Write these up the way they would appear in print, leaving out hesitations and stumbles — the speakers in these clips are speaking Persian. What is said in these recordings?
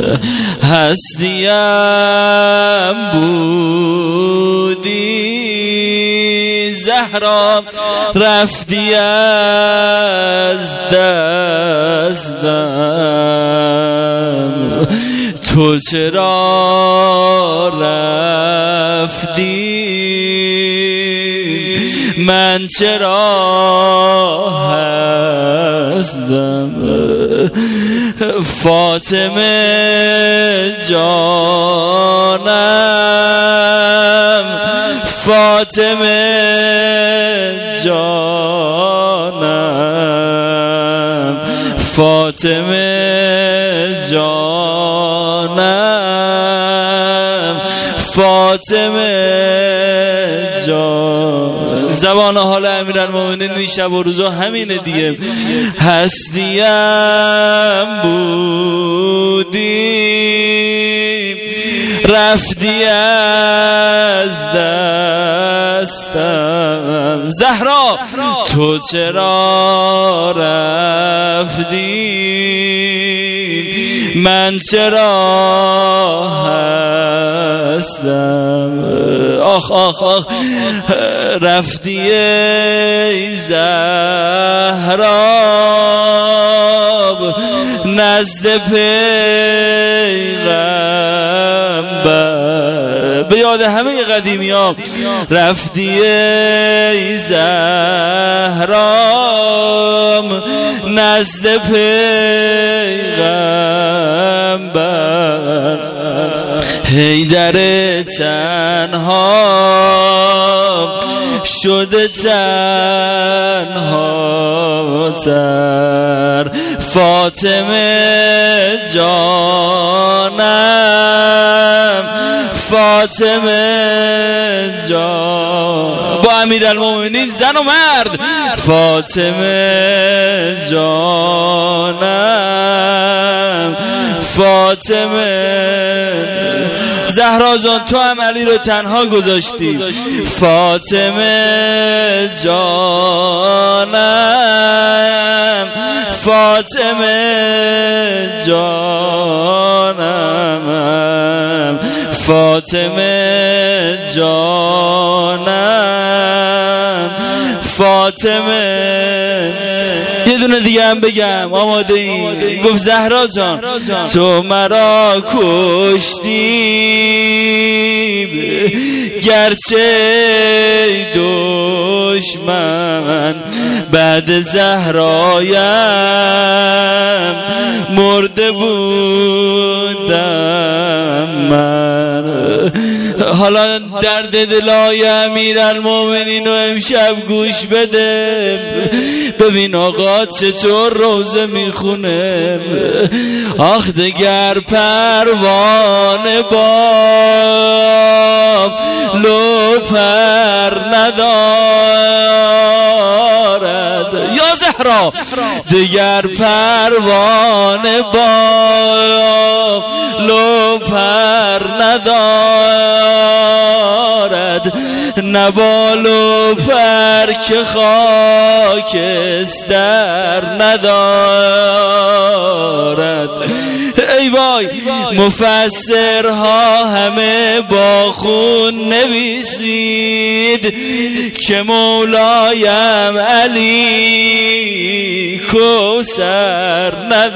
هستیم بودی زهرا رفتی از دستم تو چرا رفتی من چرا هستم فاطمه جانم فاطمه جانم فاطمه جانم فاطمه جان. زبان حال امیرالمومنین این شب و روزا همینه دیگه. هستیم بودی رفتی از دستم زهرا تو چرا رفتی من چرا هستم آخ آخ آخ رفتی ای زهرا نزد پیغمبر به یاد همه قدیمی ها رفتی ای زهرا نزد پیغمبر حیدر تنها شده تنها تر فاطمه جانم فاطمه جان با امیرالمومنین زن و مرد فاطمه جانم فاطمه زهرا جان تو هم علی رو تنها گذاشتی فاطمه جانم فاطمه جانم فاطمه جانم فاطمه. یه دونه دیگه هم بگم آماده این گفت زهرا جان تو مرا کشتی گرچه دشمن بعد زهرایم مرده بودم من. حالا درد دلای امیرالمومنین رو امشب گوش بده ببین آقا چطور روزه میخونه آخ دگر پروانه با لو پر ندارد یا زهرا دگر پروانه با لو پر ندارد نبال و پر که خاکستر ندارد. ای وای مفسرها همه با خون نویسید که مولایم علی کوثر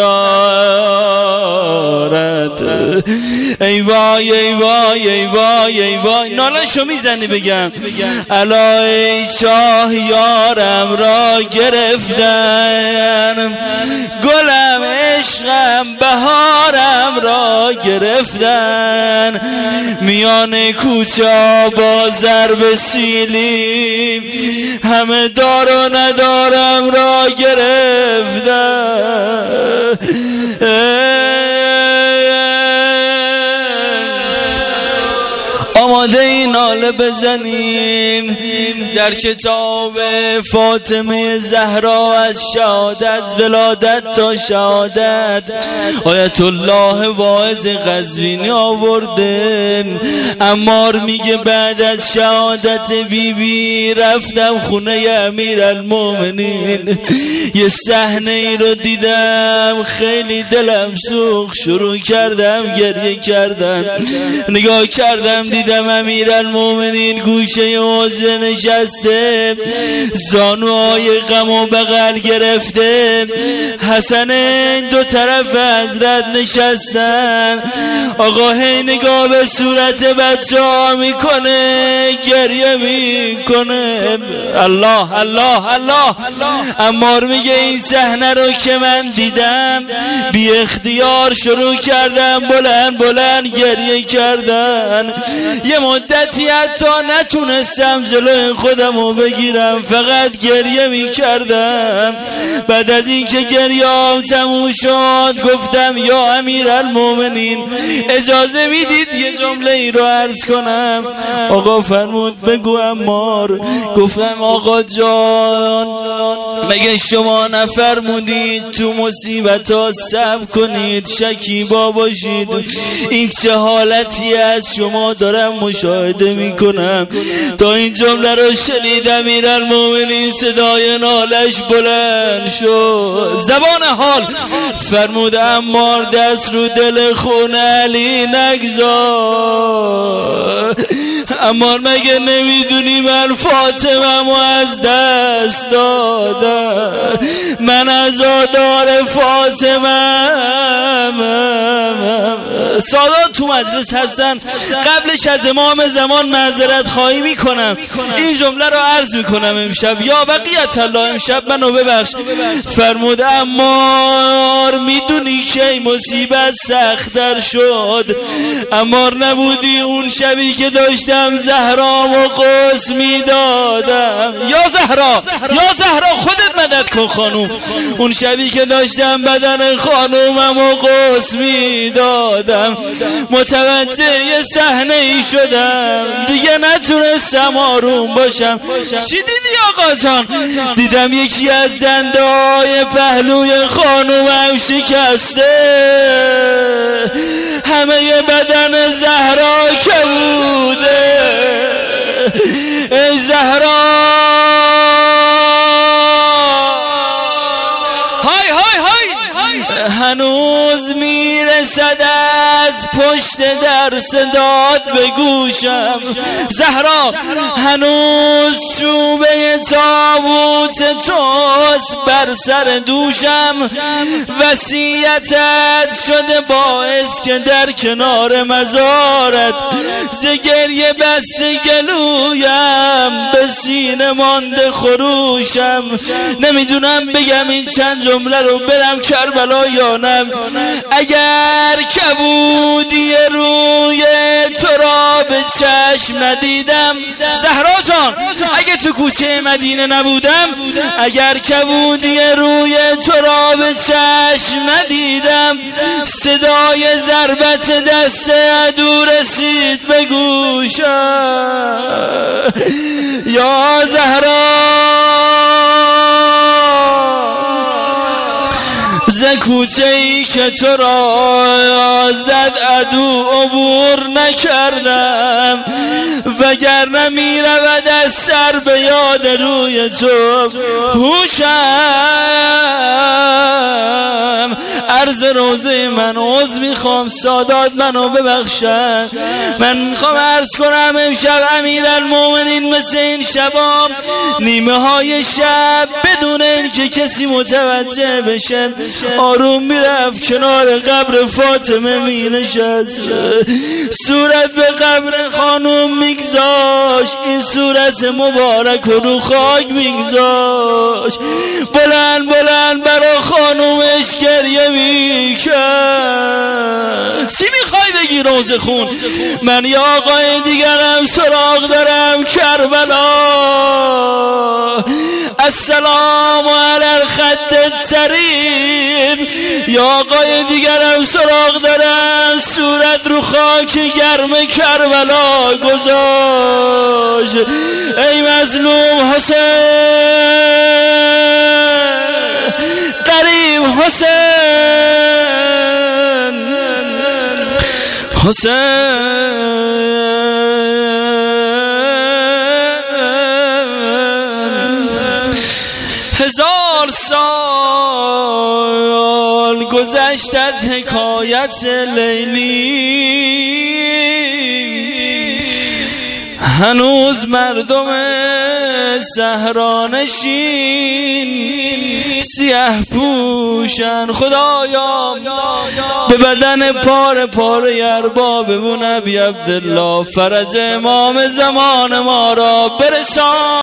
ندارد. ای وای ای وای ای وای ای وای نالشو میزنی بگم الا ای چاه یارم را گرفتن گلم عشقم بهارم را گرفتن میان کوچه با ضرب سیلی همه دار و ندارم را گرفتن. آماده این ناله بزنیم در کتاب فاطمه زهرا از شهادت ولادت تا شهادت آیت الله واعظ قزوینی آورده. عمار میگه بعد از شهادت بیبی رفتم خونه امیرالمومنین، یه صحنه ای رو دیدم خیلی دلم سوخت، شروع کردم گریه کردم. نگاه کردم دیدم امیرالمومنین گوشه حوض نشسته، زانوهای غم و بغل گرفته، حسن دو طرف حضرت نشستن. آقا هی نگاه به صورت بچه ها میکنه، گریه میکنه. الله الله الله. عمار میگه این صحنه رو که من دیدم بی اختیار شروع کردم بلند بلند گریه کردن. یه مدتی حتی نتونستم جلوی خودم رو بگیرم، فقط گریه میکردم. بعد از این که گریه‌ام تموم شد گفتم یا امیرالمومنین اجازه میدید یه جمله ای رو عرض کنم؟ آقا فرمود بگو عمار. گفتم آقا جان مگه شما نفرمودید تو مصیبت ها صبر کنید، شکیبا باشید؟ این چه حالتی از شما دارم مشاهده میکنم. تا این جمله رو شنید امیرالمومنین صدای نالش بلند شد، زبان حال فرمود عمار دست رو دل خون علی نگذار. عمار مگه نمیدونی من فاطمه مو از دست دادم، من عزادار فاطمه. سادات تو مجلس هستن، قبلش از امام زمان معذرت خواهی میکنم، این جمله رو عرض میکنم امشب، یا بقیت الله امشب منو ببخش. فرمود عمار میدونی که این مصیبت سخت‌تر شد؟ عمار نبودی اون شبی که داشتم زهرامو قسم میدادم؟ یا زهرا یا زهرا خودت مدد کن خانوم. اون شبی که داشتم بدن خانوممو قسم میدادم متوجه یه صحنه ای شدم، دیگه نتونستم آروم باشم. چی دیدی آقا جان؟ دیدم یکی از دندای پهلوی خانومم شکسته، همه بدن زهرا کبوده. ای زهرا های های های هنوز میرسد از پشت در صدات به گوشم. زهرا هنوز چوبه تابوت توست بر سر دوشم، وصیتت شده باعث که در کنار مزارت ز گریه بسته گلویم به سینه مانده خروشم. نمیدونم بگم این چند جمله رو برم کربلا یا نه. اگر کبودی روی تو را به چشم ندیدم، زهرا جان اگه تو کوچه مدینه نبودم، اگر کبودی روی تو را به چشم ندیدم، صدای ضربت دست عدو رسید به گوشم. یا زهرا ز کوچه ای که تو را زد عدو عبور نکردم، وگرنه می رود از سر به یاد روی تو هوشم. عرض روزه من عذر میخوام، سادات منو ببخشن. من میخوام عرض کنم امشب امیرالمومنین مثل این شبام نیمه های شب بدون این که کسی متوجه بشه آروم میرفت کنار قبر فاطمه مینشست، صورت به قبر خانوم میگذاشت، این صورت مبارک رو خاک میگذاشت، بلند بلند برا خانومش گریه میکرد. چی میخوای بگی روز خون؟ من یا آقای دیگرم سراغ دارم کربلا. السلام علی الخد الطریب. یا آقای دیگرم سراغ دارم صورت رو خاک گرم کربلا گذاشت. ای مظلوم حسین، قریب حسین، هزار سال گذشت از حکایت لیلی، هنوز مردم صحرانشین سیاه پوشن. خدایا به بدن پاره پاره ارباب ابو نبی عبدالله فرج امام زمان ما را برسان.